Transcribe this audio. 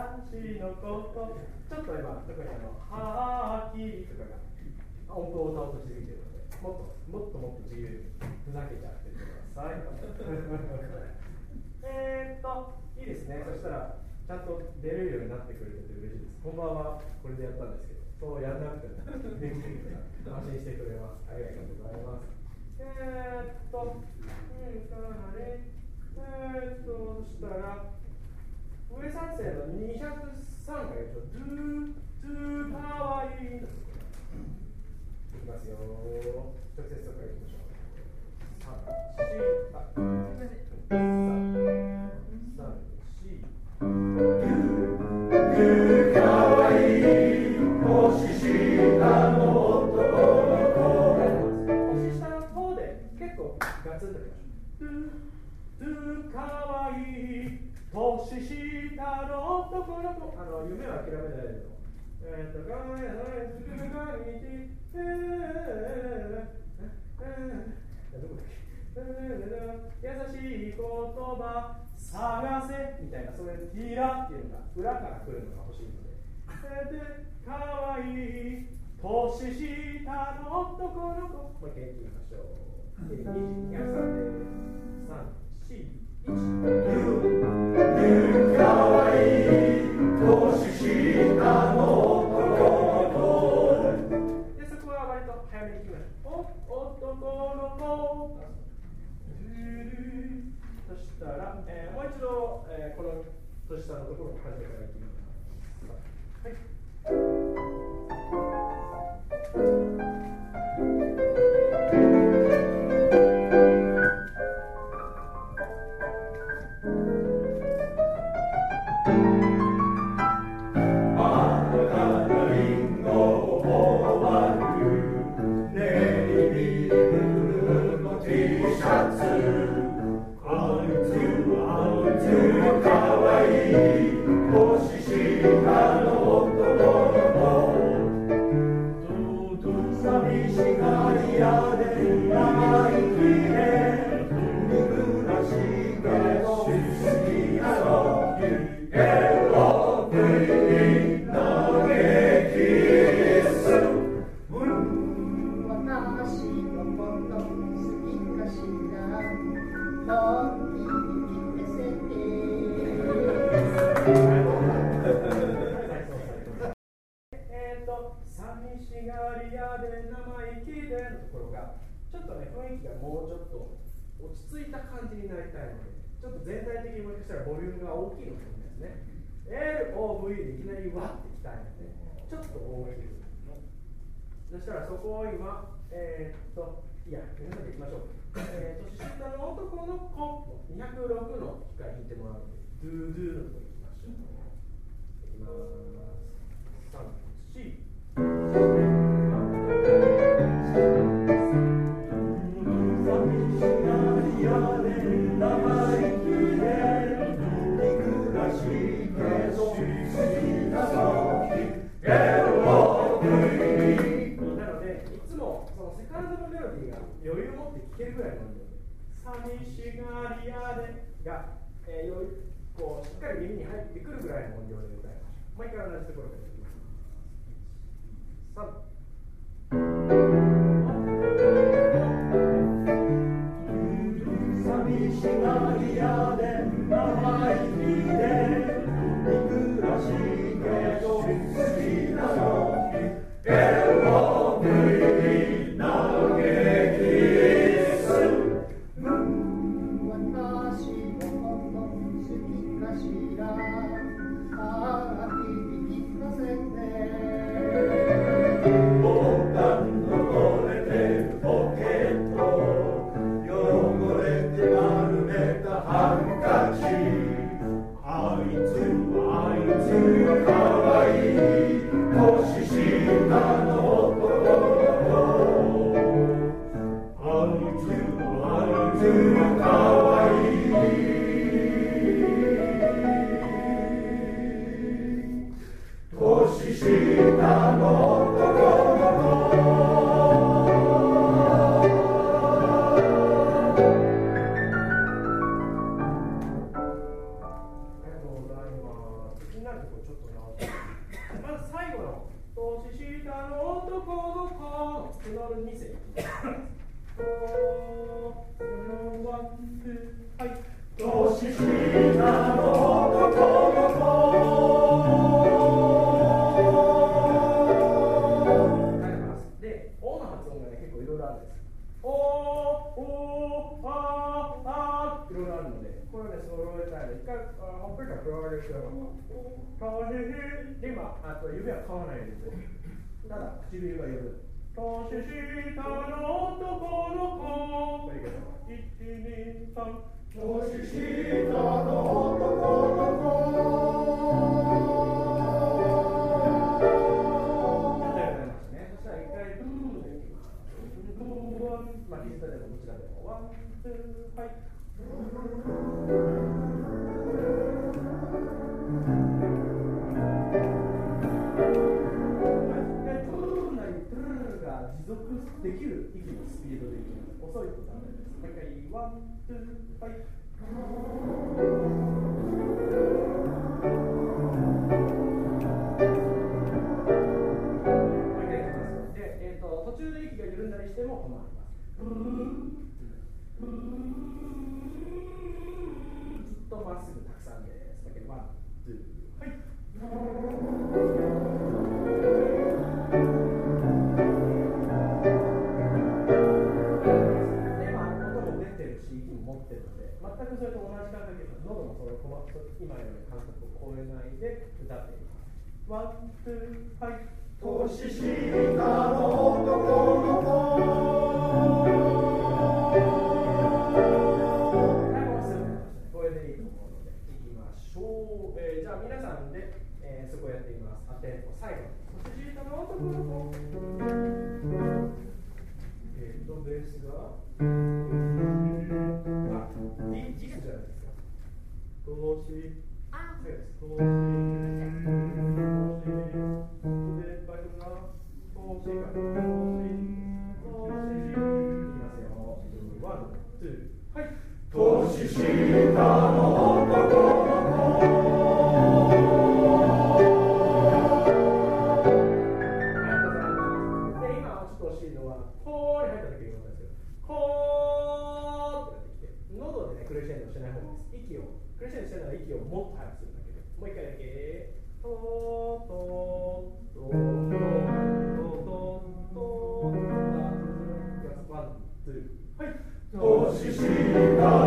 私のこと、ちょっと今、特にはきりとかが音符を歌おうとしすぎているので、もっと自由にふざけちゃってください。いいですね。そしたら、ちゃんと出れるようになってくれてて嬉しいです。本番はこれでやったんですけど、そうやんなくてもできてるから安心してくれます。ありがとうございます。そしたら上三世の203回ドゥかわいいのところいきますよ。直接そこからいきましょう。かわいい年下の男の子、年下の子で結構ガツンといきましょう。かわいい年下の男の子、夢は諦めないでと。優しい言葉探せみたいな、そういうティーラっていうのが裏から来るのが欲しいので、かわいい年下の男の子、もう一回言ってみましょう。203、3、4、1。かわいい年下の男の子で、そこは割と早めにいきましょう。男の子、そしたら、もう一度、この年下のところを初めからいきます。はい。寂しがり屋で生意気でのところがちょっとね、雰囲気がもうちょっと落ち着いた感じになりたいので、ちょっと全体的にもしかしたらボリュームが大きいのかもしれないですね。LOV でいきなりわってきたいので、ちょっと大きい。そしたらそこを今、いや、皆さんでいきましょう。年下の男の子、206の機械弾いてもらうので、ドゥドゥのところいきましょう。いきます。3、4。余裕を持って聴けるぐらいの音量で、寂しがり屋でが、こうしっかり耳に入ってくるぐらいの音量で歌いましょう。もう一回同じところからいきます。寂しがり屋で生意気で憎らしいけど好きなの。 「 ちょっと直してまず最後の年下の男の子のテノール2世いきますはい、年下の男の子で、O の発音がね、結構いろいろあるんです。おー、あー、いろいろあるので、これはね、揃えたいので、一回、ほっぺた振られるから、で、今、指は買わないようにする。ただ、唇が寄る。年下の男の子。1、2、3。年下の男の子。まあ、リズムでもどちらでも。ワン、ツー、はい。で、トゥルルなり、トゥルルが持続できる息のスピードでいきます。遅いとダメです。もう一回、ワン、ツー、はい。途中で息が緩んだりしても構います。ずっとまっすぐたくさんです。だけど、ワン、ツー、はい。で、まあ、音も出てるし、息も持ってるので、全くそれと同じ感覚で、喉のその今よりの感覚を超えないで歌っています。ワン、ツー、はい。年下の男の子。はい、もうすぐこれでいいと思うのでいきましょう。じゃあ皆さんで、そこやってみます。テンポ最後。年下の男の子。ですが、ジスじゃないですか。年。そうです。年下の男の子。で、今ちょっと惜しいのは、こーに入った時に思ったんですけど、こーってやってきて、喉でね、クレッシェンドしない方がいいです。クレッシェンドしてるなら息をもっと早くするんだけど、もう一回だけ。トートートートートートートーワン、ツー、はい。年下